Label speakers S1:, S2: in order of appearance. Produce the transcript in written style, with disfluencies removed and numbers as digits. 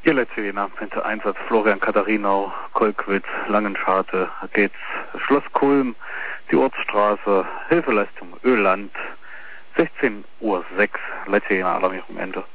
S1: Ja, letzte Jena, hinter Einsatz Florian Katharinau, Kolkwitz, Langenscharte, geht's Schloss Kulm, die Ortsstraße, Hilfeleistung Öland, 16:06 Uhr, letzte Jena, Alarmierung Ende.